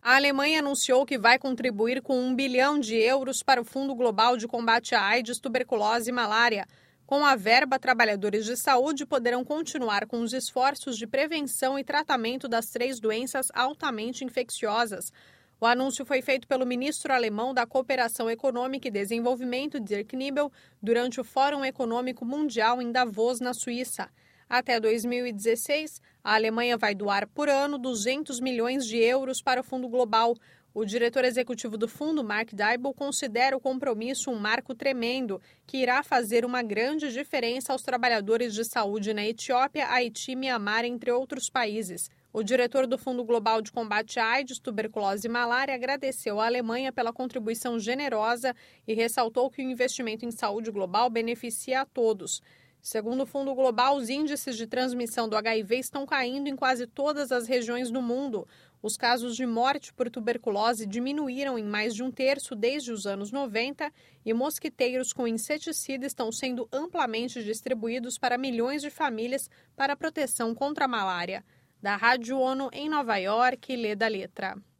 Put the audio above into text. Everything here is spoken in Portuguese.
A Alemanha anunciou que vai contribuir com 1 bilhão de euros para o Fundo Global de Combate à AIDS, Tuberculose e Malária. Com a verba, trabalhadores de saúde poderão continuar com os esforços de prevenção e tratamento das 3 doenças altamente infecciosas. O anúncio foi feito pelo ministro alemão da Cooperação Econômica e Desenvolvimento, Dirk Niebel, durante o Fórum Econômico Mundial em Davos, na Suíça. Até 2016, a Alemanha vai doar por ano 200 milhões de euros para o Fundo Global. O diretor executivo do fundo, Mark Dybul, considera o compromisso um marco tremendo que irá fazer uma grande diferença aos trabalhadores de saúde na Etiópia, Haiti e Mianmar, entre outros países. O diretor do Fundo Global de Combate à AIDS, Tuberculose e Malária agradeceu à Alemanha pela contribuição generosa e ressaltou que o investimento em saúde global beneficia a todos. Segundo o Fundo Global, os índices de transmissão do HIV estão caindo em quase todas as regiões do mundo. Os casos de morte por tuberculose diminuíram em mais de 1/3 desde os anos 90 e mosquiteiros com inseticida estão sendo amplamente distribuídos para milhões de famílias para proteção contra a malária. Da Rádio ONU em Nova York, Leda Letra.